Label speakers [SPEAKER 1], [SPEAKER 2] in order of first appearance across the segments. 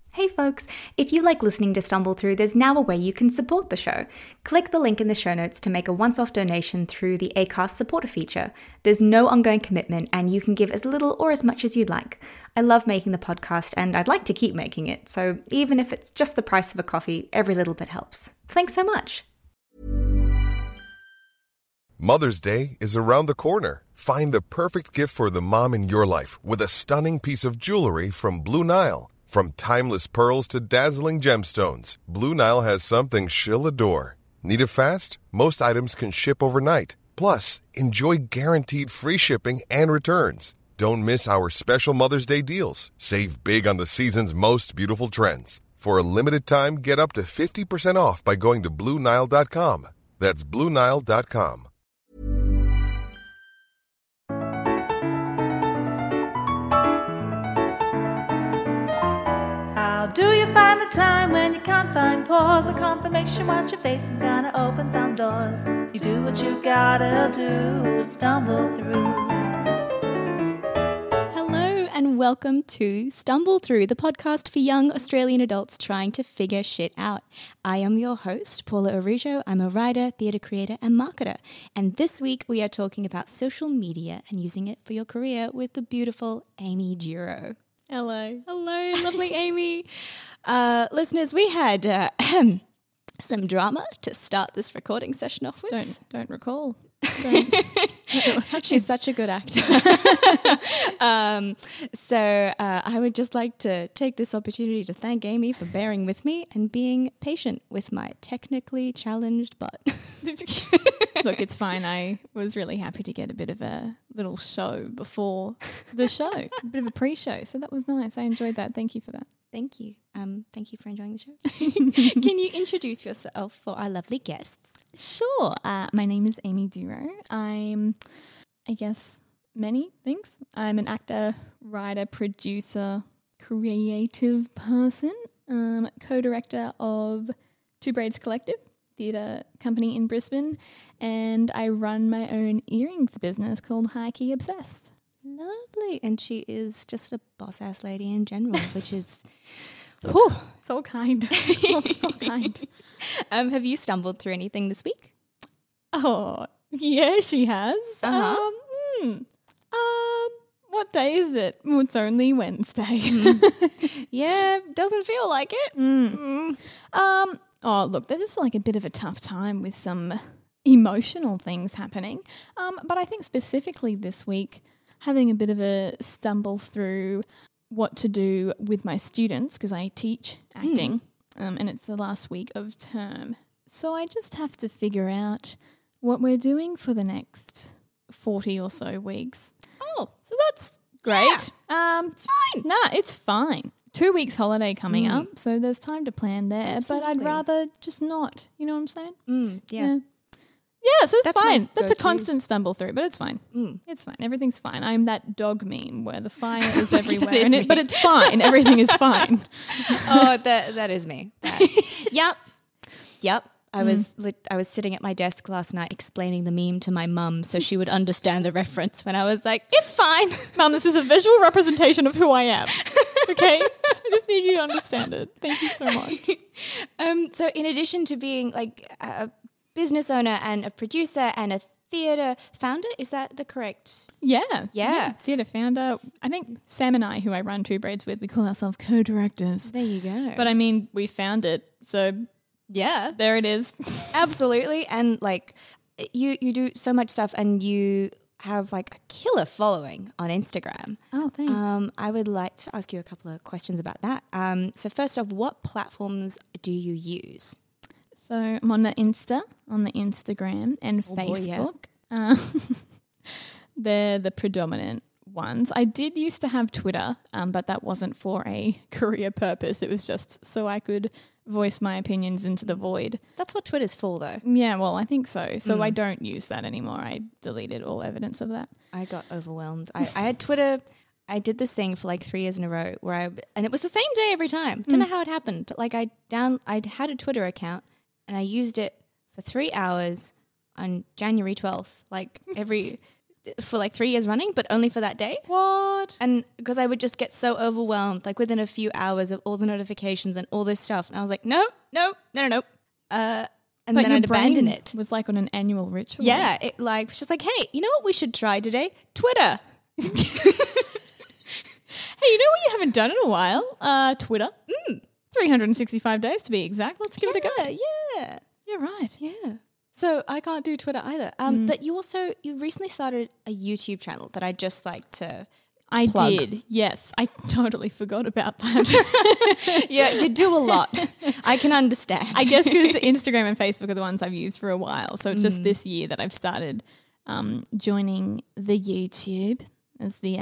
[SPEAKER 1] Hey folks, if you like listening to Stumble Through, there's now a way you can support the show. Click the link in the show notes to make a once-off donation through the Acast supporter feature. There's no ongoing commitment and you can give as little or as much as you'd like. I love making the podcast and I'd like to keep making it, so even if it's just the price of a coffee, every little bit helps. Thanks so much.
[SPEAKER 2] Mother's Day is around the corner. Find the perfect gift for the mom in your life with a stunning piece of jewelry from Blue Nile. From timeless pearls to dazzling gemstones, Blue Nile has something she'll adore. Need it fast? Most items can ship overnight. Plus, enjoy guaranteed free shipping and returns. Don't miss our special Mother's Day deals. Save big on the season's most beautiful trends. For a limited time, get up to 50% off by going to BlueNile.com. That's BlueNile.com.
[SPEAKER 3] How do you find the time when you can't find pause? A confirmation what your face is gonna open some doors. You do what you gotta do to stumble through.
[SPEAKER 4] Hello and welcome to Stumble Through, the podcast for young Australian adults trying to figure shit out. I am your host, Paula Arujo. I'm a writer, theatre creator and marketer. And this week we are talking about social media and using it for your career with the beautiful Amy Duro.
[SPEAKER 5] Hello.
[SPEAKER 4] Hello, lovely Amy. Listeners, we had some drama to start this recording session off with.
[SPEAKER 5] Don't recall.
[SPEAKER 4] She's such a good actor. So I would just like to take this opportunity to thank Amy for bearing with me and being patient with my technically challenged butt.
[SPEAKER 5] Look, it's fine. I was really happy to get a bit of a little show before the show, a bit of a pre-show. So that was nice. I enjoyed that. Thank you for that.
[SPEAKER 4] Thank you. Thank you for enjoying the show. Can you introduce yourself for our lovely guests?
[SPEAKER 5] Sure. My name is Amy Duro. I'm, I guess, many things. I'm an actor, writer, producer, creative person, co-director of Two Braids Collective, theatre company in Brisbane, and I run my own earrings business called High Key Obsessed.
[SPEAKER 4] Lovely. And she is just a boss-ass lady in general, which is...
[SPEAKER 5] So kind. So kind.
[SPEAKER 4] Have you stumbled through anything this week?
[SPEAKER 5] Oh, yeah, she has. What day is it? Well, it's only Wednesday.
[SPEAKER 4] Yeah, doesn't feel like it.
[SPEAKER 5] Oh, look, there's just like a bit of a tough time with some emotional things happening. But I think specifically this week, having a bit of a stumble through what to do with my students because I teach acting and it's the last week of term. So I just have to figure out what we're doing for the next 40 or so weeks.
[SPEAKER 4] Oh,
[SPEAKER 5] so that's great. Yeah. It's fine. Nah, it's fine. 2 weeks holiday coming up, so there's time to plan there.
[SPEAKER 4] Absolutely.
[SPEAKER 5] But I'd rather just not. You know what I'm saying?
[SPEAKER 4] Yeah.
[SPEAKER 5] Yeah, so it's
[SPEAKER 4] That's
[SPEAKER 5] fine.
[SPEAKER 4] my
[SPEAKER 5] That's a
[SPEAKER 4] go-to.
[SPEAKER 5] constant stumble through, but it's fine. It's fine. Everything's fine. I'm that dog meme where the fire is everywhere,
[SPEAKER 4] is
[SPEAKER 5] but it's fine. Everything is fine.
[SPEAKER 4] Oh, that is me. Yep. I was sitting at my desk last night explaining the meme to my mum so she would understand the reference when I was like, it's fine.
[SPEAKER 5] Mum, this is a visual representation of who I am. Okay? I just need you to understand it. Thank you so much.
[SPEAKER 4] So in addition to being like a business owner and a producer and a theatre founder, is that the correct?
[SPEAKER 5] Yeah. Theatre founder. I think Sam and I, who I run Two Braids with, we call ourselves co-directors.
[SPEAKER 4] There you go.
[SPEAKER 5] But I mean, we found it, so
[SPEAKER 4] yeah,
[SPEAKER 5] there it is.
[SPEAKER 4] Absolutely. And like you do so much stuff and you have like a killer following on Instagram.
[SPEAKER 5] Oh, thanks.
[SPEAKER 4] I would like to ask you a couple of questions about that. So first off, what platforms do you use?
[SPEAKER 5] So I'm on the Instagram and Facebook. They're the predominant ones. I did used to have Twitter, but that wasn't for a career purpose. It was just so I could voice my opinions into the void.
[SPEAKER 4] That's what Twitter's for, though.
[SPEAKER 5] Yeah, well, I think so. So I don't use that anymore. I deleted all evidence of that.
[SPEAKER 4] I got overwhelmed. I had Twitter. I did this thing for like 3 years in a row and it was the same day every time. Don't know how it happened, but like I had a Twitter account and I used it for 3 hours on January 12th, like every for like 3 years running, but only for that day.
[SPEAKER 5] What?
[SPEAKER 4] And because I would just get so overwhelmed, like within a few hours of all the notifications and all this stuff. And I was like, no. And
[SPEAKER 5] But
[SPEAKER 4] then
[SPEAKER 5] your
[SPEAKER 4] I'd abandon
[SPEAKER 5] brain
[SPEAKER 4] it.
[SPEAKER 5] was like on an annual ritual.
[SPEAKER 4] Yeah, it like was just like, hey, you know what we should try today? Twitter.
[SPEAKER 5] Hey, you know what you haven't done in a while? Twitter. 365 days to be exact. Let's give it a go.
[SPEAKER 4] Yeah.
[SPEAKER 5] You're right.
[SPEAKER 4] Yeah. So I can't do Twitter either. But you recently started a YouTube channel that I'd just like to
[SPEAKER 5] I
[SPEAKER 4] plug.
[SPEAKER 5] did. Yes. I totally forgot about that.
[SPEAKER 4] Yeah, you do a lot. I can understand.
[SPEAKER 5] I guess because Instagram and Facebook are the ones I've used for a while. So it's just this year that I've started joining the YouTube, as the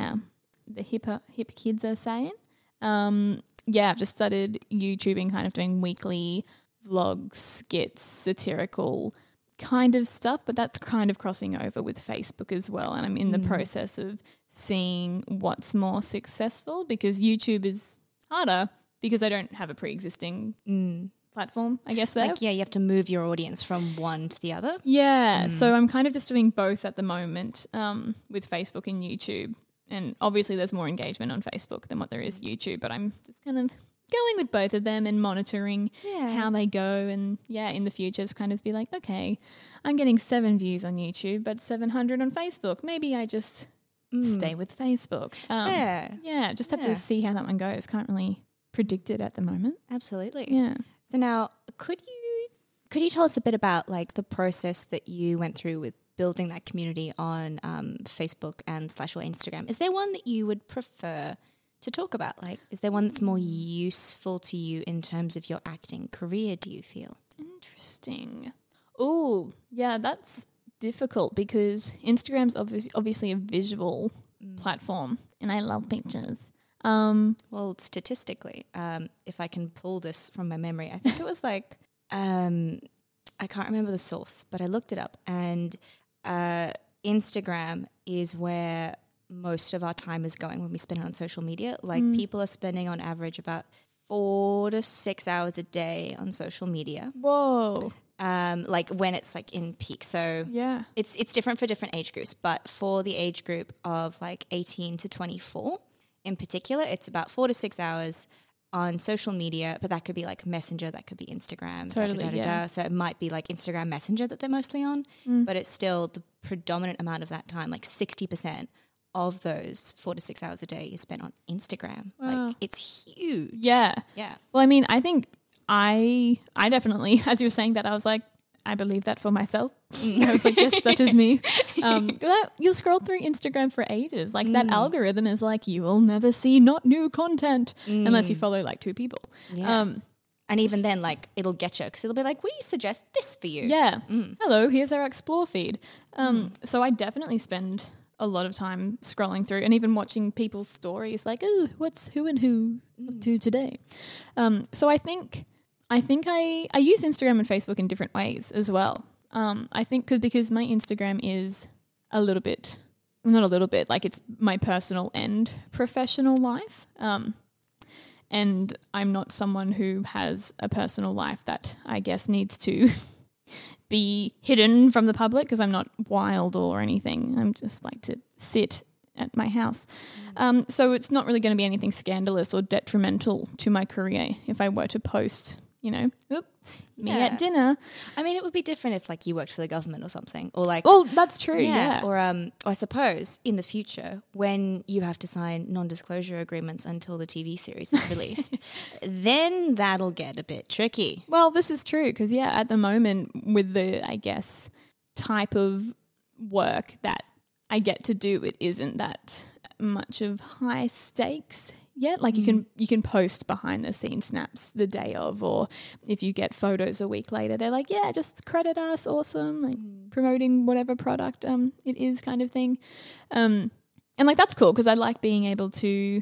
[SPEAKER 5] hip kids are saying. I've just started YouTubing, kind of doing weekly vlogs, skits, satirical kind of stuff, but that's kind of crossing over with Facebook as well. And I'm in the process of seeing what's more successful, because YouTube is harder because I don't have a pre-existing platform, I guess, there.
[SPEAKER 4] Like, yeah, you have to move your audience from one to the other.
[SPEAKER 5] Yeah, so I'm kind of just doing both at the moment with Facebook and YouTube. And obviously there's more engagement on Facebook than what there is YouTube, but I'm just kind of going with both of them and monitoring how they go. And in the future just kind of be like, okay, I'm getting 7 views on YouTube, but 700 on Facebook. Maybe I just stay with Facebook.
[SPEAKER 4] Fair.
[SPEAKER 5] Yeah, just have to see how that one goes. Can't really predict it at the moment.
[SPEAKER 4] Absolutely.
[SPEAKER 5] Yeah.
[SPEAKER 4] So now, could you tell us a bit about like the process that you went through with building that community on Facebook and / or Instagram? Is there one that you would prefer to talk about? Like, is there one that's more useful to you in terms of your acting career, do you feel?
[SPEAKER 5] Interesting. Oh, yeah, that's difficult because Instagram's obviously a visual platform and I love pictures.
[SPEAKER 4] Well, statistically, if I can pull this from my memory, I think it was like, I can't remember the source, but I looked it up, and Instagram is where most of our time is going when we spend it on social media. Like people are spending on average about 4 to 6 hours a day on social media.
[SPEAKER 5] Whoa.
[SPEAKER 4] Like when it's like in peak. So
[SPEAKER 5] Yeah.
[SPEAKER 4] it's different for different age groups, but for the age group of like 18 to 24 in particular, it's about 4 to 6 hours on social media, but that could be like Messenger, that could be Instagram.
[SPEAKER 5] Totally, yeah.
[SPEAKER 4] So it might be like Instagram Messenger that they're mostly on, but it's still the predominant amount of that time, like 60% of those 4 to 6 hours a day is spent on Instagram.
[SPEAKER 5] Wow.
[SPEAKER 4] Like it's huge.
[SPEAKER 5] Yeah.
[SPEAKER 4] Yeah.
[SPEAKER 5] Well, I mean, I think I definitely, as you were saying that, I was like, I believe that for myself. I was like, yes, that is me. You'll scroll through Instagram for ages. Like that algorithm is like, you will never see not new content unless you follow like 2 people.
[SPEAKER 4] Yeah. And even then, like, it'll get you because it'll be like, we suggest this for you.
[SPEAKER 5] Yeah. Hello, here's our explore feed. So I definitely spend a lot of time scrolling through and even watching people's stories like, oh, what's who and who up to today? So I think I use Instagram and Facebook in different ways as well. I think because my Instagram is a little bit, not a little bit, like it's my personal and professional life. And I'm not someone who has a personal life that I guess needs to be hidden from the public because I'm not wild or anything. I'm just like to sit at my house. So it's not really going to be anything scandalous or detrimental to my career if I were to post, oops, me at dinner.
[SPEAKER 4] I mean, it would be different if like you worked for the government or something, or like,
[SPEAKER 5] Well, that's true, yeah.
[SPEAKER 4] Or I suppose in the future when you have to sign non-disclosure agreements until the TV series is released, then that'll get a bit tricky.
[SPEAKER 5] Well, this is true because, at the moment with the, I guess, type of work that I get to do, it isn't that much of high stakes yet. Like you can post behind the scenes snaps the day of, or if you get photos a week later, they're like, yeah, just credit us, awesome, like promoting whatever product it is kind of thing. And like that's cool because I like being able to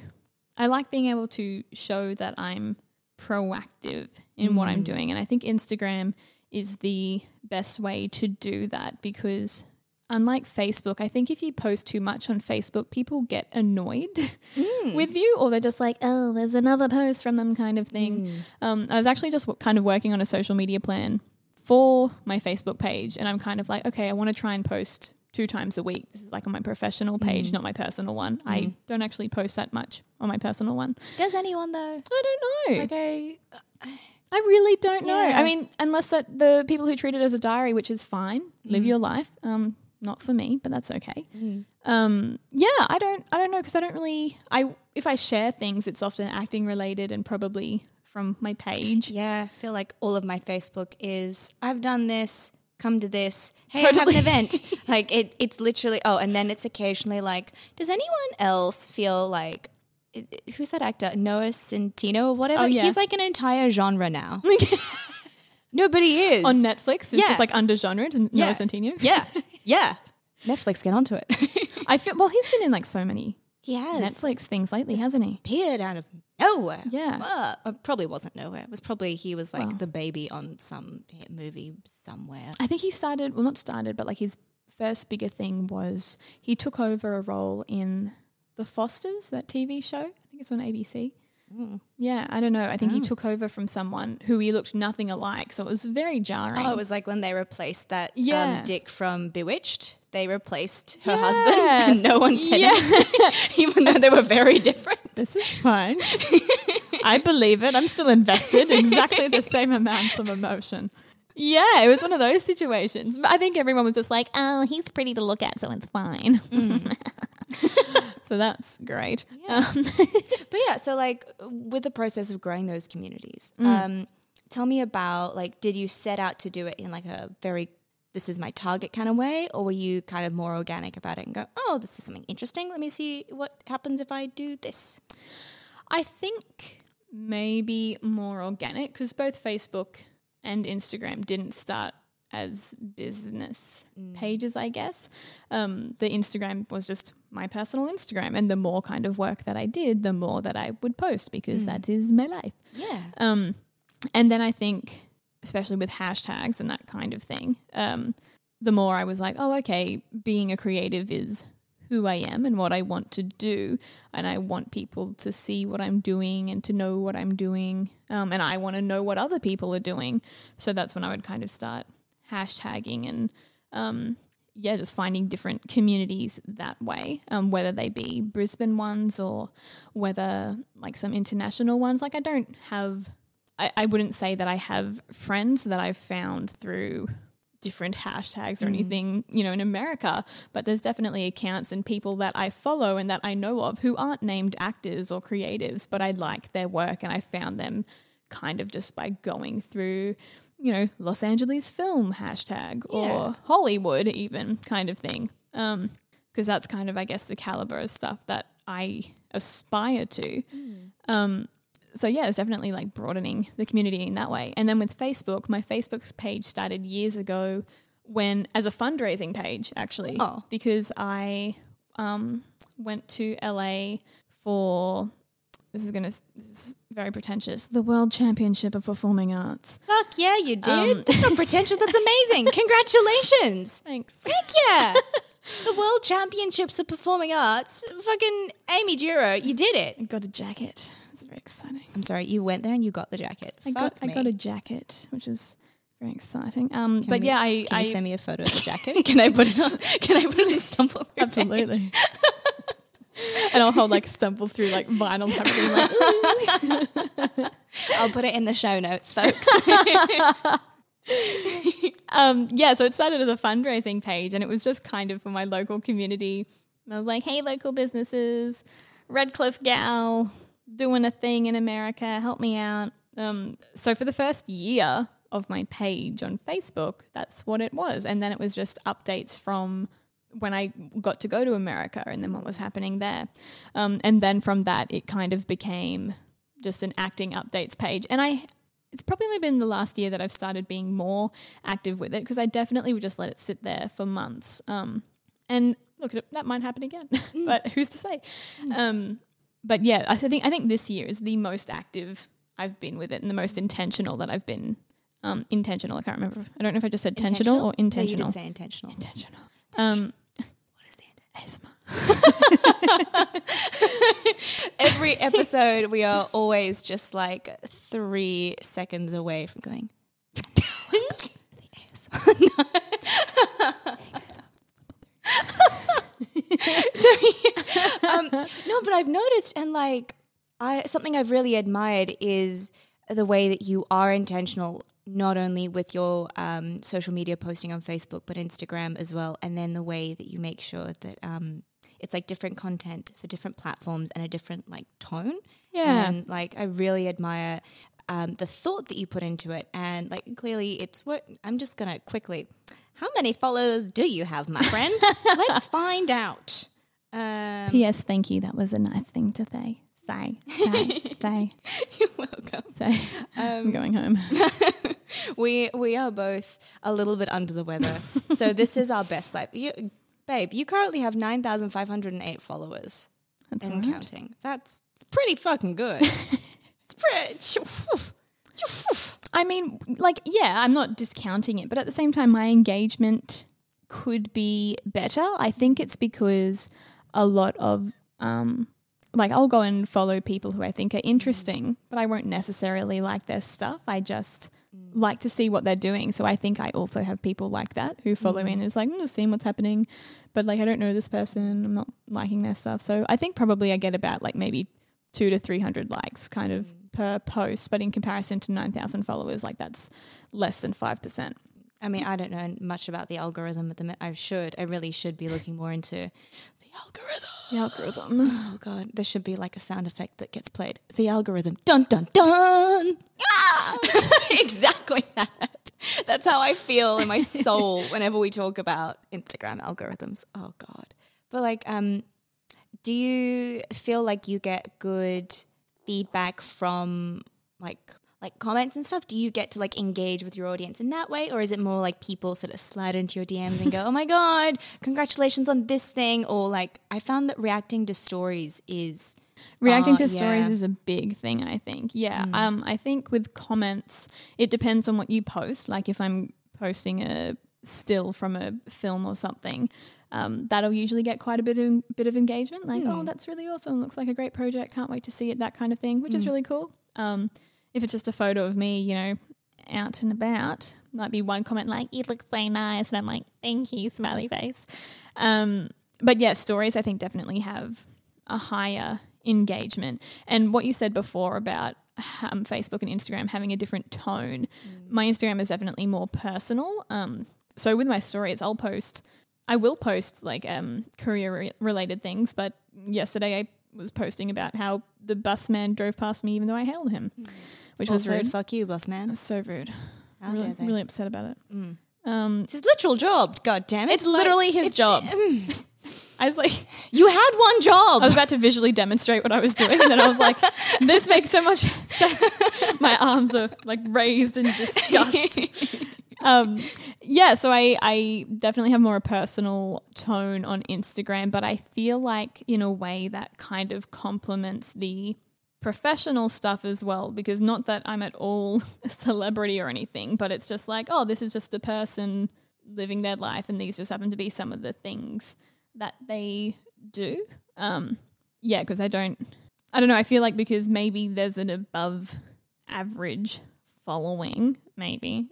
[SPEAKER 5] show that I'm proactive in what I'm doing. And I think Instagram is the best way to do that because unlike Facebook, I think if you post too much on Facebook, people get annoyed with you, or they're just like, oh, there's another post from them kind of thing. I was actually just kind of working on a social media plan for my Facebook page, and I'm kind of like, okay, I want to try and post 2 times a week. This is like on my professional page, not my personal one. I don't actually post that much on my personal one.
[SPEAKER 1] Does anyone though?
[SPEAKER 5] I don't know.
[SPEAKER 1] Like
[SPEAKER 5] I really don't know.
[SPEAKER 1] Yeah.
[SPEAKER 5] I mean, unless the people who treat it as a diary, which is fine, live your life. Not for me, but that's okay. I don't know, because I don't really. If I share things, it's often acting related and probably from my page.
[SPEAKER 1] Yeah, I feel like all of my Facebook is I've done this, come to this, hey,
[SPEAKER 5] Totally.
[SPEAKER 1] I have an event. Like it's literally, and then it's occasionally like, does anyone else feel like, who's that actor? Noah Centineo or whatever?
[SPEAKER 5] Oh, yeah.
[SPEAKER 1] He's like an entire genre now. No, but he is.
[SPEAKER 5] On Netflix, it's
[SPEAKER 1] Yeah.
[SPEAKER 5] just like under genre and
[SPEAKER 1] Yeah.
[SPEAKER 5] Noah Centineo.
[SPEAKER 1] Yeah. Netflix, get onto it.
[SPEAKER 5] I feel, well, he's been in like so many
[SPEAKER 1] He has.
[SPEAKER 5] Netflix things lately, hasn't he?
[SPEAKER 1] Appeared out of nowhere.
[SPEAKER 5] Yeah.
[SPEAKER 1] It probably wasn't nowhere. It was probably, he was like the baby on some movie somewhere.
[SPEAKER 5] I think he started, well, not started, but like his first bigger thing was he took over a role in The Fosters, that TV show. I think it's on ABC. Yeah, I don't know. I think he took over from someone who he looked nothing alike, so it was very jarring.
[SPEAKER 1] Oh, it was like when they replaced that
[SPEAKER 5] Yeah.
[SPEAKER 1] Dick from Bewitched. They replaced her
[SPEAKER 5] Yes.
[SPEAKER 1] husband and no one said it, even though they were very different.
[SPEAKER 5] This is fine. I believe it. I'm still invested. Exactly the same amount of emotion. Yeah, it was one of those situations. But I think everyone was just like, oh, he's pretty to look at, so it's fine. So that's great.
[SPEAKER 1] But yeah, so like with the process of growing those communities, tell me about like, did you set out to do it in like a very, this is my target kind of way, or were you kind of more organic about it and go, oh, this is something interesting. Let me see what happens if I do this.
[SPEAKER 5] I think maybe more organic, because both Facebook and Instagram didn't start as business pages, I guess. The Instagram was just my personal Instagram, and the more kind of work that I did, the more that I would post, because that is my life.
[SPEAKER 1] Yeah.
[SPEAKER 5] And then I think, especially with hashtags and that kind of thing, the more I was like, oh, okay, being a creative is who I am and what I want to do, and I want people to see what I'm doing and to know what I'm doing, and I want to know what other people are doing. So that's when I would kind of start hashtagging and just finding different communities that way, whether they be Brisbane ones or whether like some international ones. Like I wouldn't say that I have friends that I've found through different hashtags or anything, in America, but there's definitely accounts and people that I follow and that I know of who aren't named actors or creatives, but I like their work, and I found them kind of just by going through, Los Angeles film hashtag or Hollywood even kind of thing. Because that's kind of, I guess, the caliber of stuff that I aspire to. So yeah, it's definitely like broadening the community in that way. And then with Facebook, my Facebook page started years ago as a fundraising page, actually, because I went to LA for, this is very pretentious, the World Championship of Performing Arts.
[SPEAKER 1] Fuck yeah, you did. That's not pretentious. That's amazing. Congratulations.
[SPEAKER 5] Thanks.
[SPEAKER 1] Heck yeah. The World Championships of Performing Arts. Fucking Amy Juro, you did it.
[SPEAKER 5] I got a jacket. It's very exciting.
[SPEAKER 1] I'm sorry, you went there and you got the jacket.
[SPEAKER 5] I got a jacket, which is very exciting. Can
[SPEAKER 1] you send me a photo of the jacket? Can I put it on? Can I put it in Stumble Through?
[SPEAKER 5] Absolutely. And I'll hold like Stumble Through like vinyl like
[SPEAKER 1] I'll put it in the show notes, folks.
[SPEAKER 5] So it started as a fundraising page, and it was just kind of for my local community. And I was like, hey, local businesses, Redcliffe gal, doing a thing in America, help me out. So for the first year of my page on Facebook, that's what it was. And then it was just updates from when I got to go to America and then what was happening there. And then from that, it kind of became just an acting updates page. And it's probably only been the last year that I've started being more active with it, because I definitely would just let it sit there for months. And look, that might happen again, but who's to say? But yeah, I think this year is the most active I've been with it, and the most intentional that I've been. Intentional, I can't remember. I don't know if I just said intentional or intentional.
[SPEAKER 1] No, you did say intentional.
[SPEAKER 5] Intentional.
[SPEAKER 1] What is the ASMR? Every episode, we are always just like 3 seconds away from going. The ASMR.
[SPEAKER 4] No, but I've noticed, and like something I've really admired is the way that you are intentional, not only with your social media posting on Facebook, but Instagram as well, and then the way that you make sure that it's like different content for different platforms and a different like tone.
[SPEAKER 5] Yeah.
[SPEAKER 4] And like I really admire the thought that you put into it, and like clearly it's what I'm just gonna quickly. How many followers do you have, my friend? Let's find out.
[SPEAKER 5] P.S. Thank you. That was a nice thing to say. Say.
[SPEAKER 4] You're welcome.
[SPEAKER 5] Say. I'm going home.
[SPEAKER 4] We are both a little bit under the weather, so this is our best life. Babe, you currently have 9,508 followers.
[SPEAKER 5] That's
[SPEAKER 4] and
[SPEAKER 5] right.
[SPEAKER 4] counting. That's pretty fucking good. It's pretty.
[SPEAKER 5] I mean, like, yeah, I'm not discounting it, but at the same time, my engagement could be better. I think it's because a lot of, like, I'll go and follow people who I think are interesting, but I won't necessarily like their stuff. I just like to see what they're doing. So I think I also have people like that who follow me and is like, I'm just seeing what's happening, but like, I don't know this person. I'm not liking their stuff. So I think probably I get about like maybe 200 to 300 likes kind of per post, but in comparison to 9,000 followers, like that's less than 5%.
[SPEAKER 4] I mean, I don't know much about the algorithm at the minute. I really should be looking more into the algorithm.
[SPEAKER 5] The algorithm.
[SPEAKER 4] Oh God, there should be like a sound effect that gets played. The algorithm. Dun, dun, dun. Ah! Exactly that. That's how I feel in my soul whenever we talk about Instagram algorithms. Oh God. But like, do you feel like you get good feedback from like comments and stuff? Do you get to like engage with your audience in that way, or is it more like people sort of slide into your DMs and go, oh my God, congratulations on this thing? Or like, I found that reacting to stories is
[SPEAKER 5] a big thing, I think. Yeah. I think with comments, it depends on what you post. Like if I'm posting a still from a film or something, that'll usually get quite a bit of engagement. Like, oh, that's really awesome. Looks like a great project. Can't wait to see it. That kind of thing, which is really cool. If it's just a photo of me, you know, out and about, might be one comment like, "It looks so nice," and I'm like, "Thank you," smiley face. But yeah, stories I think definitely have a higher engagement. And what you said before about Facebook and Instagram having a different tone, my Instagram is definitely more personal. So with my stories, I will post like career related things, but yesterday I was posting about how the busman drove past me even though I hailed him, which was rude.
[SPEAKER 4] Fuck you, busman.
[SPEAKER 5] It's so rude.
[SPEAKER 4] How dare they?
[SPEAKER 5] Really upset about it.
[SPEAKER 4] It's his literal job. God damn it!
[SPEAKER 5] It's literally his job. I was like,
[SPEAKER 4] you had one job.
[SPEAKER 5] I was about to visually demonstrate what I was doing, and then I was like, this makes so much sense. My arms are like raised in disgust. Yeah, so I definitely have more a personal tone on Instagram, but I feel like in a way that kind of complements the professional stuff as well, because not that I'm at all a celebrity or anything, but it's just like, oh, this is just a person living their life and these just happen to be some of the things that they do. Yeah, because I don't know, I feel like because maybe there's an above average following, maybe.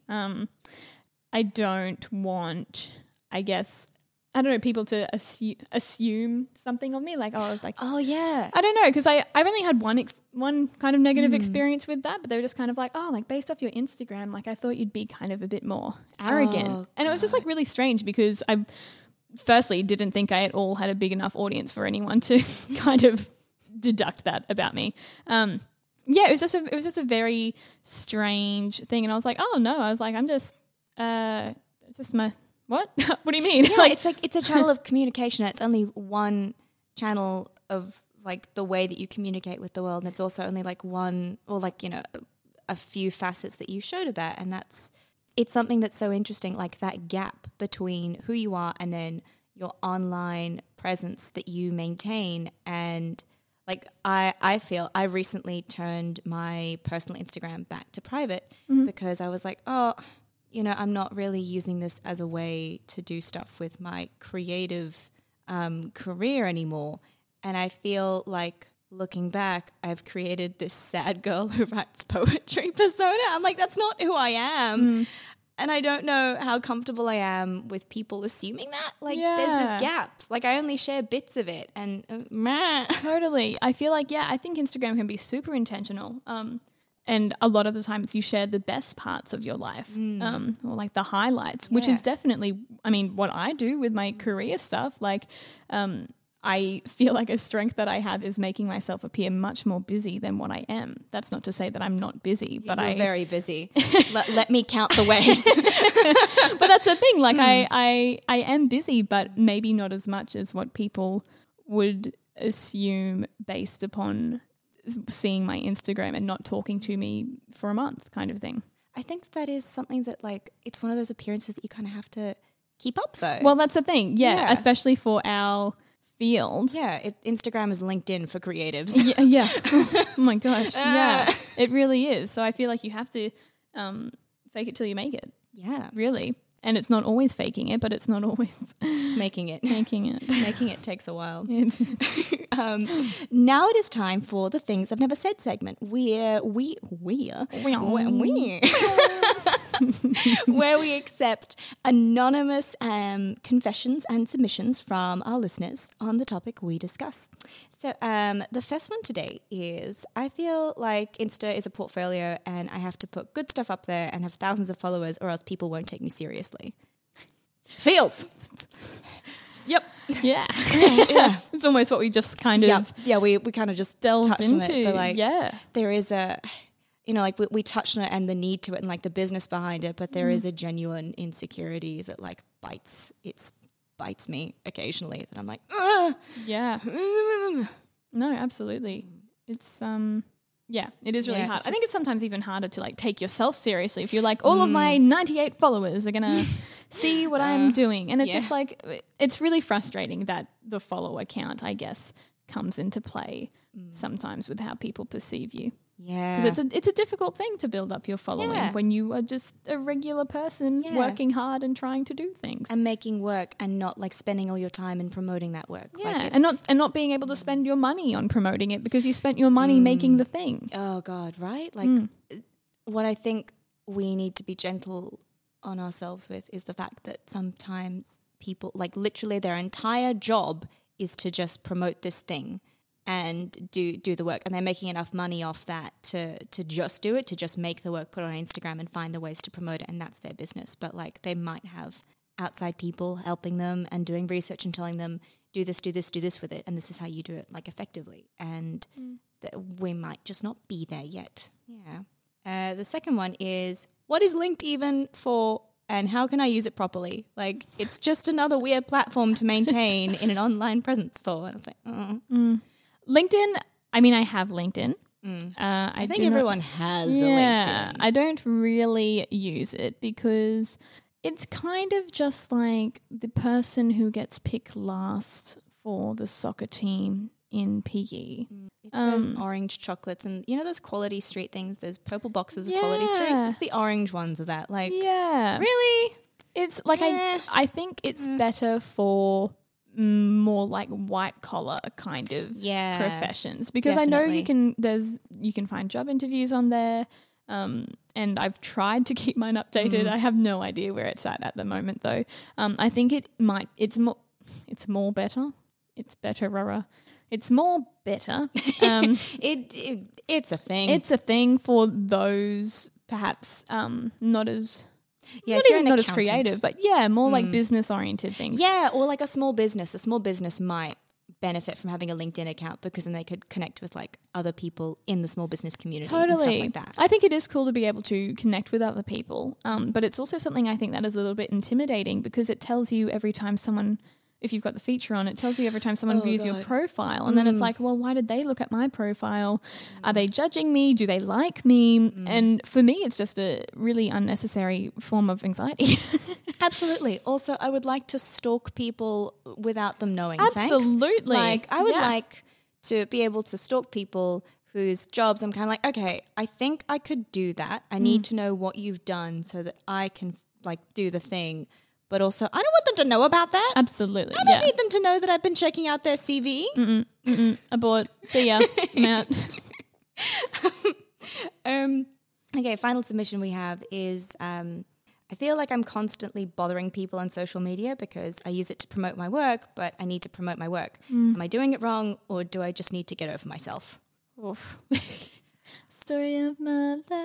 [SPEAKER 5] I don't want, I guess, I don't know, people to assume something of me, like,
[SPEAKER 4] oh yeah.
[SPEAKER 5] I don't know, because I've only had one kind of negative experience with that, but they were just kind of like, oh, like based off your Instagram, like I thought you'd be kind of a bit more arrogant. And it was just like really strange because I firstly didn't think I at all had a big enough audience for anyone to kind of deduct that about me. Yeah, it was just a very strange thing, and I was like, oh no, I was like, I'm just it's just my what? What do you mean?
[SPEAKER 4] Yeah, like, it's a channel of communication. It's only one channel of like the way that you communicate with the world, and it's also only like one or like, you know, a few facets that you show to that, and it's something that's so interesting, like that gap between who you are and then your online presence that you maintain. And like I feel I recently turned my personal Instagram back to private because I was like, oh, you know, I'm not really using this as a way to do stuff with my creative career anymore. And I feel like looking back, I've created this sad girl who writes poetry persona. I'm like, that's not who I am.
[SPEAKER 1] And I don't know how comfortable I am with people assuming that. Like, there's
[SPEAKER 5] Yeah.
[SPEAKER 1] this gap. Like, I only share bits of it. And, meh.
[SPEAKER 5] Totally. I feel like, I think Instagram can be super intentional. And a lot of the times you share the best parts of your life, or like the highlights, which is definitely, I mean, what I do with my career stuff. Like, I feel like a strength that I have is making myself appear much more busy than what I am. That's not to say that I'm not busy, but
[SPEAKER 1] You're
[SPEAKER 5] I'm
[SPEAKER 1] very busy. let me count the ways.
[SPEAKER 5] But that's the thing. Like I am busy, but maybe not as much as what people would assume based upon seeing my Instagram and not talking to me for a month, kind of thing.
[SPEAKER 1] I think that is something that, like, it's one of those appearances that you kind of have to keep up, though.
[SPEAKER 5] Well, that's the thing.
[SPEAKER 1] Yeah.
[SPEAKER 5] Especially for our field.
[SPEAKER 1] yeah, Instagram is LinkedIn for creatives.
[SPEAKER 5] Yeah. Oh my gosh. Yeah, it really is. So I feel like you have to fake it till you make it,
[SPEAKER 1] Yeah,
[SPEAKER 5] really. And it's not always faking it, but it's not always
[SPEAKER 1] making it.
[SPEAKER 5] making it.
[SPEAKER 1] Making it takes a while.
[SPEAKER 5] It's,
[SPEAKER 1] Now it is time for the Things I've Never Said segment, where we accept anonymous confessions and submissions from our listeners on the topic we discuss. So the first one today is, I feel like Insta is a portfolio and I have to put good stuff up there and have thousands of followers or else people won't take me seriously. Feels. Yep.
[SPEAKER 5] yeah. It's almost what we just kind of
[SPEAKER 1] Yeah, we kind of just
[SPEAKER 5] delved
[SPEAKER 1] touched on
[SPEAKER 5] into.
[SPEAKER 1] it, but like
[SPEAKER 5] yeah.
[SPEAKER 1] there is a, like we touched on it and the need to it and like the business behind it, but there is a genuine insecurity that like bites me occasionally that I'm like, ugh.
[SPEAKER 5] Yeah. No, absolutely. It's it is really
[SPEAKER 1] Yeah,
[SPEAKER 5] hard.
[SPEAKER 1] it's
[SPEAKER 5] I think
[SPEAKER 1] just-
[SPEAKER 5] it's sometimes even harder to like take yourself seriously if you're like, all of my 98 followers are gonna see what I'm doing. And it's
[SPEAKER 1] yeah.
[SPEAKER 5] just like, it's really frustrating that the follower count, I guess, comes into play sometimes with how people perceive you.
[SPEAKER 1] Yeah.
[SPEAKER 5] Because it's a difficult thing to build up your following
[SPEAKER 1] Yeah.
[SPEAKER 5] when you are just a regular person
[SPEAKER 1] Yeah.
[SPEAKER 5] working hard and trying to do things.
[SPEAKER 1] and making work and not like spending all your time in promoting that work.
[SPEAKER 5] Yeah,
[SPEAKER 1] Like
[SPEAKER 5] and not being able to spend your money on promoting it because you spent your money making the thing.
[SPEAKER 1] oh God, right? Like what I think we need to be gentle on ourselves with is the fact that sometimes people, like literally their entire job is to just promote this thing and do the work, and they're making enough money off that to just do it, to just make the work, put it on Instagram and find the ways to promote it, and that's their business. But like they might have outside people helping them and doing research and telling them, do this with it, and this is how you do it, like effectively. And we might just not be there yet. Yeah. The second one is, what is linked even for, and how can I use it properly? Like, it's just another weird platform to maintain in an online presence for. And it's like,
[SPEAKER 5] LinkedIn, I mean, I have LinkedIn.
[SPEAKER 1] I think
[SPEAKER 5] do not-
[SPEAKER 1] everyone has a
[SPEAKER 5] Yeah,
[SPEAKER 1] LinkedIn.
[SPEAKER 5] I don't really use it because it's kind of just like the person who gets picked last for the soccer team in PE.
[SPEAKER 1] It's those orange chocolates and, you know, those Quality Street things, those purple boxes of Quality Street?
[SPEAKER 5] Yeah.
[SPEAKER 1] It's the orange ones of that. Like,
[SPEAKER 5] Yeah.
[SPEAKER 1] really?
[SPEAKER 5] It's like
[SPEAKER 1] Eh.
[SPEAKER 5] I think it's better for more like white collar kind of
[SPEAKER 1] Yeah,
[SPEAKER 5] professions because I know
[SPEAKER 1] definitely.
[SPEAKER 5] you can find job interviews on there, and I've tried to keep mine updated. I have no idea where it's at the moment though. I think it's more better. It's better. It's more better.
[SPEAKER 1] It's a thing.
[SPEAKER 5] It's a thing for those perhaps not as
[SPEAKER 1] yeah,
[SPEAKER 5] not
[SPEAKER 1] if you're
[SPEAKER 5] even
[SPEAKER 1] an
[SPEAKER 5] not as
[SPEAKER 1] accountant.
[SPEAKER 5] creative, but yeah, more like business oriented things.
[SPEAKER 1] Yeah, or like a small business. A small business might benefit from having a LinkedIn account because then they could connect with like other people in the small business community and
[SPEAKER 5] Totally.
[SPEAKER 1] stuff like that.
[SPEAKER 5] I think it is cool to be able to connect with other people, but it's also something I think that is a little bit intimidating because it tells you every time someone, if you've got the feature on, it tells you every time someone views your profile. And then it's like, well, why did they look at my profile? Are they judging me? Do they like me? And for me, it's just a really unnecessary form of anxiety.
[SPEAKER 1] Absolutely. Also, I would like to stalk people without them knowing.
[SPEAKER 5] Absolutely.
[SPEAKER 1] Thanks. Like, I would
[SPEAKER 5] Yeah.
[SPEAKER 1] like to be able to stalk people whose jobs I'm kind of like, okay, I think I could do that. I need to know what you've done so that I can like do the thing. But also, I don't want them to know about that.
[SPEAKER 5] Absolutely.
[SPEAKER 1] I don't need them to know that I've been checking out their CV.
[SPEAKER 5] Abort. See ya. I'm out.
[SPEAKER 1] Okay, final submission we have is I feel like I'm constantly bothering people on social media because I use it to promote my work, but I need to promote my work. Am I doing it wrong, or do I just need to get over myself?
[SPEAKER 5] Oof. Story of my life.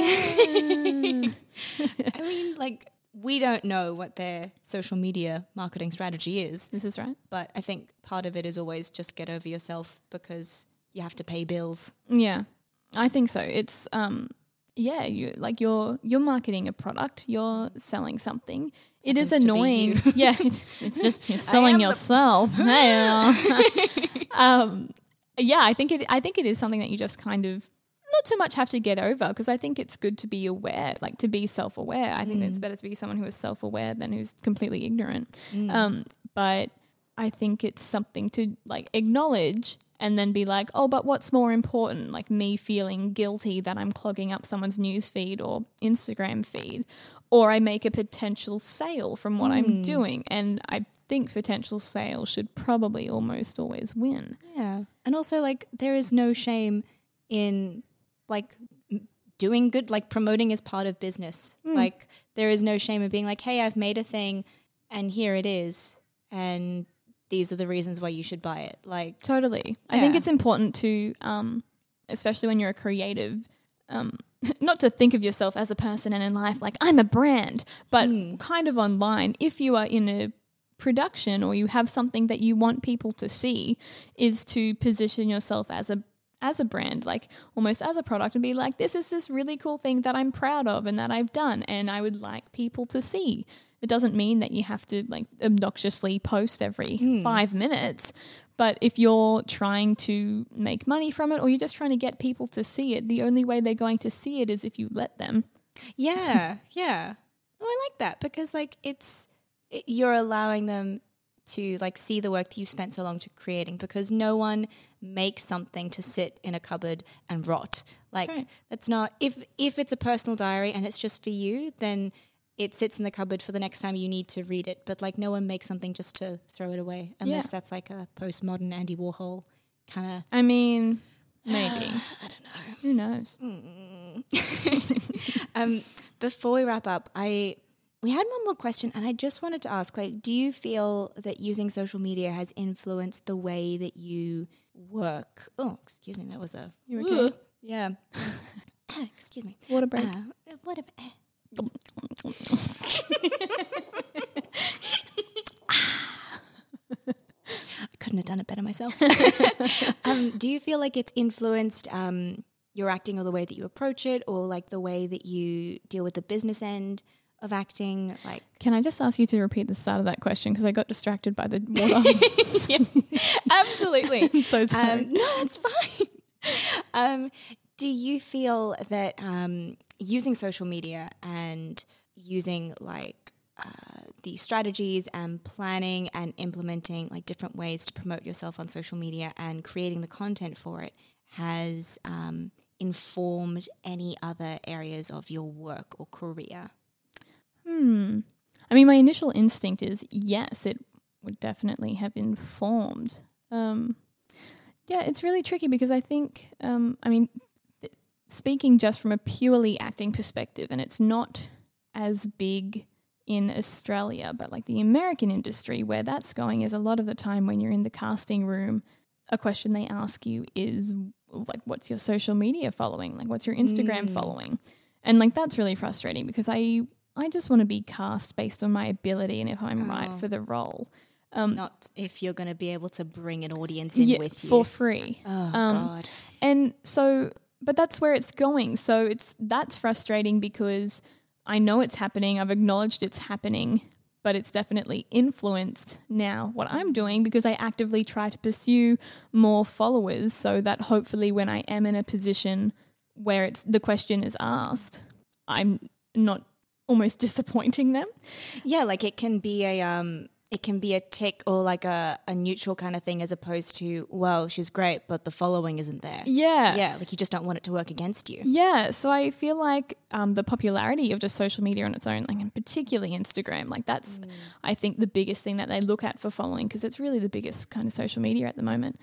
[SPEAKER 1] I mean, like, we don't know what their social media marketing strategy is,
[SPEAKER 5] This is right.
[SPEAKER 1] but I think part of it is always just get over yourself because you have to pay bills.
[SPEAKER 5] Yeah, I think so. It's you're marketing a product, you're selling something. It is
[SPEAKER 1] Happens to be
[SPEAKER 5] annoying.
[SPEAKER 1] you.
[SPEAKER 5] Yeah, it's just you're selling yourself. Yeah, I think it is something that you just kind of not too much have to get over, because I think it's good to be aware, like to be self-aware. I think it's better to be someone who is self-aware than who's completely ignorant. But I think it's something to like acknowledge and then be like, oh, but what's more important? Like me feeling guilty that I'm clogging up someone's news feed or Instagram feed, or I make a potential sale from what I'm doing. And I think potential sale should probably almost always win.
[SPEAKER 1] Yeah. And also, like, there is no shame in, like, doing good, like, promoting as part of business. Like, there is no shame in being like, hey, I've made a thing and here it is. And these are the reasons why you should buy it. Like,
[SPEAKER 5] totally. I think it's important to, especially when you're a creative, not to think of yourself as a person and in life like I'm a brand, but kind of online, if you are in a production or you have something that you want people to see, is to position yourself as a brand, like almost as a product, and be like, this is this really cool thing that I'm proud of and that I've done and I would like people to see. It doesn't mean that you have to like obnoxiously post every 5 minutes, but if you're trying to make money from it or you're just trying to get people to see it, the only way they're going to see it is if you let them.
[SPEAKER 1] yeah. Oh, I like that because, like, you're allowing them to, like, see the work that you spent so long to creating, because no one makes something to sit in a cupboard and rot. Like,
[SPEAKER 5] Right.
[SPEAKER 1] that's not, if it's a personal diary and it's just for you, then it sits in the cupboard for the next time you need to read it. But, like, no one makes something just to throw it away unless that's like a postmodern Andy Warhol kind of.
[SPEAKER 5] I mean, maybe.
[SPEAKER 1] I don't know.
[SPEAKER 5] Who knows?
[SPEAKER 1] Before we wrap up, we had one more question, and I just wanted to ask, like, do you feel that using social media has influenced the way that you work? Oh, excuse me, that was a...
[SPEAKER 5] You okay?
[SPEAKER 1] Yeah. Excuse me.
[SPEAKER 5] Water break.
[SPEAKER 1] What a... I couldn't have done it better myself. Do you feel like it's influenced your acting or the way that you approach it, or like the way that you deal with the business end of acting? Like,
[SPEAKER 5] Can I just ask you to repeat the start of that question, because I got distracted by the water?
[SPEAKER 1] yes, absolutely.
[SPEAKER 5] I'm so sorry.
[SPEAKER 1] No, it's fine. Do you feel that using social media and using like the strategies and planning and implementing like different ways to promote yourself on social media and creating the content for it has informed any other areas of your work or career?
[SPEAKER 5] I mean, my initial instinct is yes, it would definitely have informed. Yeah, it's really tricky because I think, speaking just from a purely acting perspective, and it's not as big in Australia, but like the American industry, where that's going is a lot of the time when you're in the casting room, a question they ask you is like, what's your social media following? Like, what's your Instagram following? And like, that's really frustrating because I just want to be cast based on my ability and if I'm right for the role.
[SPEAKER 1] Not if you're going to be able to bring an audience in with you.
[SPEAKER 5] For free.
[SPEAKER 1] Oh, God.
[SPEAKER 5] And so, but that's where it's going. So that's frustrating because I know it's happening. I've acknowledged it's happening, but it's definitely influenced now what I'm doing because I actively try to pursue more followers so that hopefully when I am in a position where the question is asked, I'm not almost disappointing them.
[SPEAKER 1] Yeah, like it can be a tick or like a neutral kind of thing as opposed to, well, she's great, but the following isn't there.
[SPEAKER 5] Yeah.
[SPEAKER 1] Yeah, like you just don't want it to work against you.
[SPEAKER 5] Yeah, so I feel like the popularity of just social media on its own, like and particularly Instagram, like that's I think the biggest thing that they look at for following because it's really the biggest kind of social media at the moment.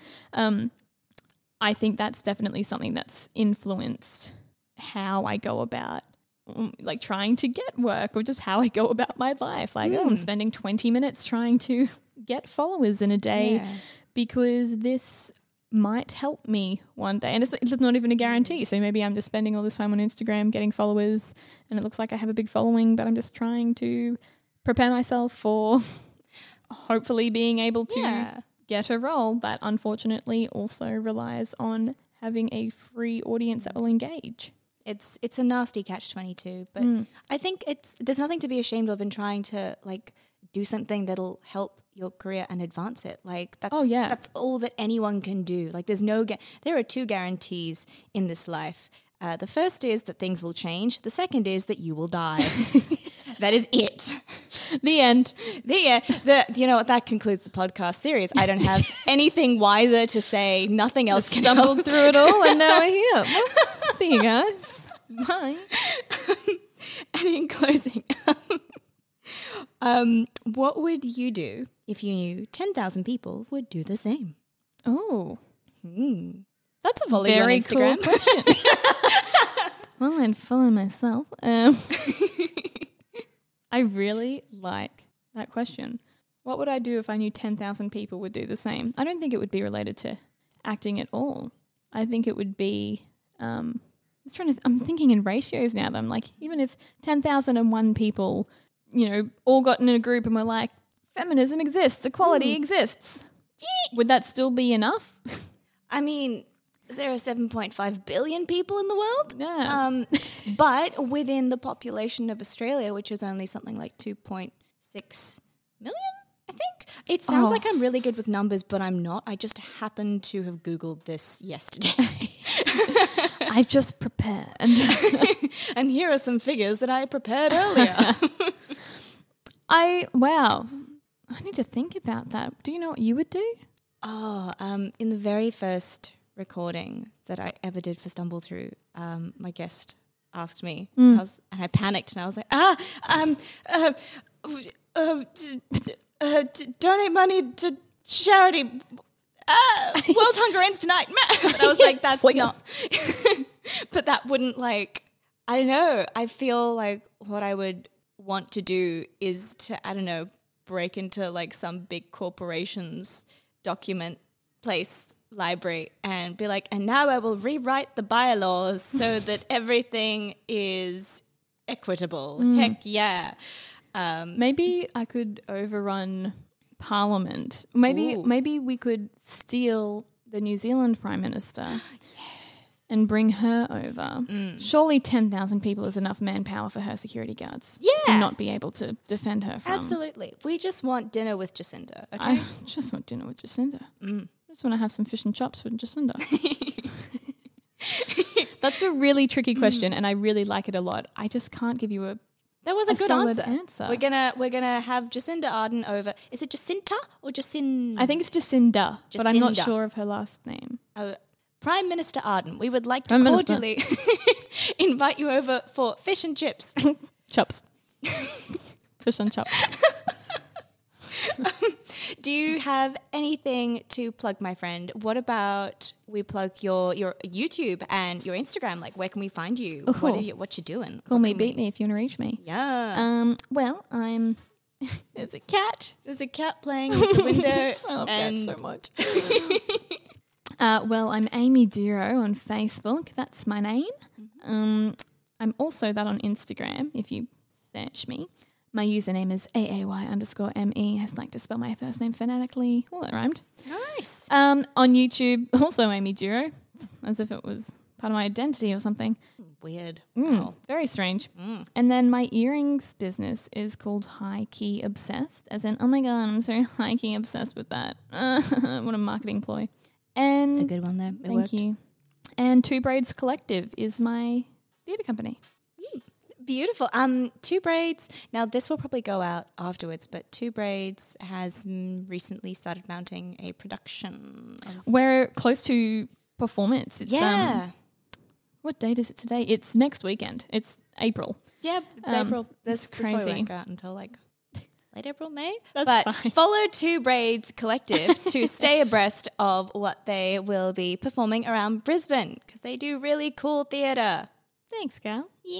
[SPEAKER 5] I think that's definitely something that's influenced how I go about like trying to get work or just how I go about my life. Like, I'm spending 20 minutes trying to get followers in a day because this might help me one day. And it's not even a guarantee. So maybe I'm just spending all this time on Instagram getting followers and it looks like I have a big following, but I'm just trying to prepare myself for hopefully being able to get a role that unfortunately also relies on having a free audience that will engage.
[SPEAKER 1] It's a nasty catch-22, but I think there's nothing to be ashamed of in trying to like do something that'll help your career and advance it. Like that's all that anyone can do. Like there are two guarantees in this life. The first is that things will change. The second is that you will die. That is it.
[SPEAKER 5] The end.
[SPEAKER 1] You know what? That concludes the podcast series. I don't have anything wiser to say. Nothing else can
[SPEAKER 5] stumbled through it all, and now we're here. Well, see you guys. Bye.
[SPEAKER 1] And in closing, what would you do if you knew 10,000 people would do the same?
[SPEAKER 5] Oh, that's a
[SPEAKER 1] Follow you on
[SPEAKER 5] very cool
[SPEAKER 1] Instagram.
[SPEAKER 5] question. Well, I'd follow myself. I really like that question. What would I do if I knew 10,000 people would do the same? I don't think it would be related to acting at all. I think it would be, I'm thinking in ratios now that I'm like, even if 10,001 people, all got in a group and were like, feminism exists, equality exists. Would that still be enough?
[SPEAKER 1] I mean, there are 7.5 billion people in the world.
[SPEAKER 5] Yeah.
[SPEAKER 1] But within the population of Australia, which is only something like 2.6 million, I think. It sounds like I'm really good with numbers, but I'm not. I just happened to have Googled this yesterday.
[SPEAKER 5] I've just prepared.
[SPEAKER 1] And here are some figures that I prepared earlier.
[SPEAKER 5] Wow. I need to think about that. Do you know what you would do?
[SPEAKER 1] In the very first recording that I ever did for Stumble Through, my guest asked me, and I panicked, and I was like, donate money to charity. World Hunger ends tonight. But I was like, that's not. But that wouldn't I don't know. I feel like what I would want to do is to, break into some big corporation's document place library and be like, and now I will rewrite the bylaws so that everything is equitable. Heck yeah.
[SPEAKER 5] Maybe I could overrun Parliament. Maybe we could steal the New Zealand Prime Minister and bring her over. Surely 10,000 people is enough manpower for her security guards to not be able to defend her from.
[SPEAKER 1] Absolutely. We just want dinner with Jacinda, okay?
[SPEAKER 5] I just want dinner with Jacinda. I just want to have some fish and chops with Jacinda. That's a really tricky question and I really like it a lot. I just can't give you a
[SPEAKER 1] That was a good
[SPEAKER 5] solid
[SPEAKER 1] answer. We're gonna have Jacinda Ardern over. Is it Jacinta or Jacinda?
[SPEAKER 5] I think it's Jacinda, but I'm not sure of her last name.
[SPEAKER 1] Prime Minister Ardern, we would like to cordially invite you over for fish and chips.
[SPEAKER 5] Chops. Fish and chops.
[SPEAKER 1] Do you have anything to plug, my friend? What about we plug your YouTube and your Instagram? Where can we find you?
[SPEAKER 5] Ooh.
[SPEAKER 1] What you doing?
[SPEAKER 5] Call me, beat me if you want to reach me.
[SPEAKER 1] Yeah.
[SPEAKER 5] Well, I'm... There's a cat.
[SPEAKER 1] There's a cat playing at the window.
[SPEAKER 5] I love cats so much. Well, I'm Amy Duro on Facebook. That's my name. I'm also that on Instagram if you search me. My username is AAY_ME. I like to spell my first name phonetically. Well, that rhymed.
[SPEAKER 1] Nice.
[SPEAKER 5] On YouTube, also Amy Duro, as if it was part of my identity or something.
[SPEAKER 1] Weird.
[SPEAKER 5] Wow. Very strange. And then my earrings business is called High Key Obsessed, as in, oh my God, I'm so high key obsessed with that. What a marketing ploy. And
[SPEAKER 1] it's a good one there.
[SPEAKER 5] Thank you. And Two Braids Collective is my theatre company.
[SPEAKER 1] Beautiful. Two Braids. Now, this will probably go out afterwards, but Two Braids has recently started mounting a production.
[SPEAKER 5] We're close to performance. It's, what date is it today? It's next weekend. It's April.
[SPEAKER 1] Yeah, it's April.
[SPEAKER 5] It's crazy.
[SPEAKER 1] This probably won't go out until late April, May.
[SPEAKER 5] That's
[SPEAKER 1] but
[SPEAKER 5] fine.
[SPEAKER 1] Follow Two Braids Collective to stay abreast of what they will be performing around Brisbane because they do really cool theatre.
[SPEAKER 5] Thanks, girl.
[SPEAKER 4] Yeah.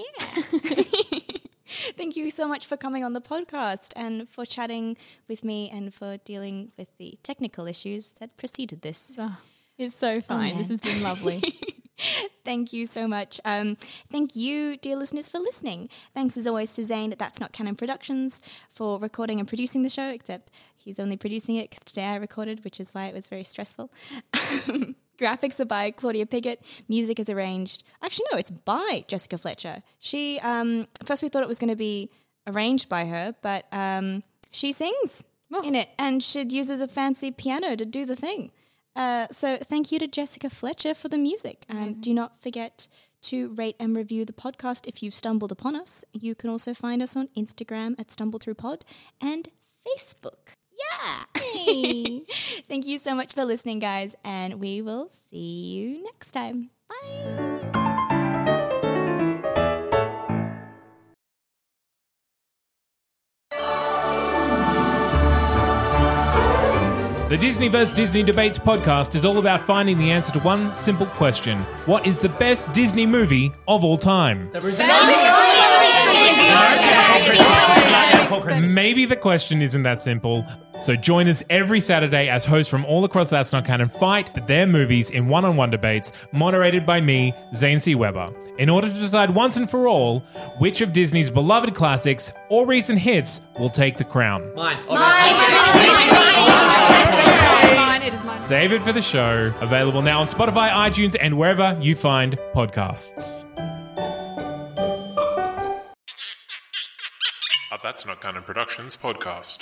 [SPEAKER 4] Thank you so much for coming on the podcast and for chatting with me and for dealing with the technical issues that preceded this.
[SPEAKER 5] Oh, it's so fine. This has been lovely.
[SPEAKER 4] Thank you so much. Thank you, dear listeners, for listening. Thanks as always to Zane at That's Not Canon Productions for recording and producing the show, except he's only producing it because today I recorded, which is why it was very stressful. Graphics are by Claudia Piggott. Music is arranged. Actually, no, it's by Jessica Fletcher. She, first we thought it was going to be arranged by her, but she sings in it and she uses a fancy piano to do the thing. So thank you to Jessica Fletcher for the music. Do not forget to rate and review the podcast if you've stumbled upon us. You can also find us on Instagram at StumbleThroughPod and Facebook. Yeah.
[SPEAKER 5] Hey.
[SPEAKER 4] Thank you so much for listening, guys, and we will see you next time. Bye.
[SPEAKER 6] The Disney vs. Disney Debates podcast is all about finding the answer to one simple question. What is the best Disney movie of all time? Maybe the question isn't that simple. So join us every Saturday as hosts from all across That's Not Canon fight for their movies in one-on-one debates moderated by me, Zane C. Weber, in order to decide once and for all which of Disney's beloved classics or recent hits will take the crown.
[SPEAKER 7] Mine.
[SPEAKER 3] It is mine.
[SPEAKER 6] Save it for the show. Available now on Spotify, iTunes, and wherever you find podcasts.
[SPEAKER 2] That's Not Canon Productions podcast.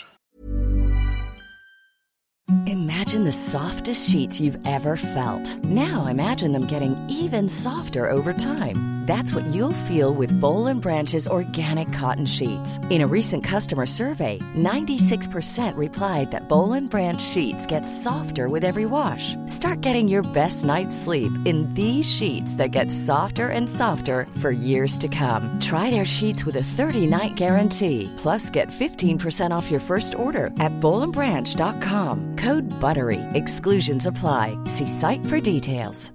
[SPEAKER 8] Imagine the softest sheets you've ever felt. Now imagine them getting even softer over time. That's what you'll feel with Boll & Branch's organic cotton sheets. In a recent customer survey, 96% replied that Boll & Branch sheets get softer with every wash. Start getting your best night's sleep in these sheets that get softer and softer for years to come. Try their sheets with a 30-night guarantee. Plus, get 15% off your first order at bollandbranch.com. Code BUTTERY. Exclusions apply. See site for details.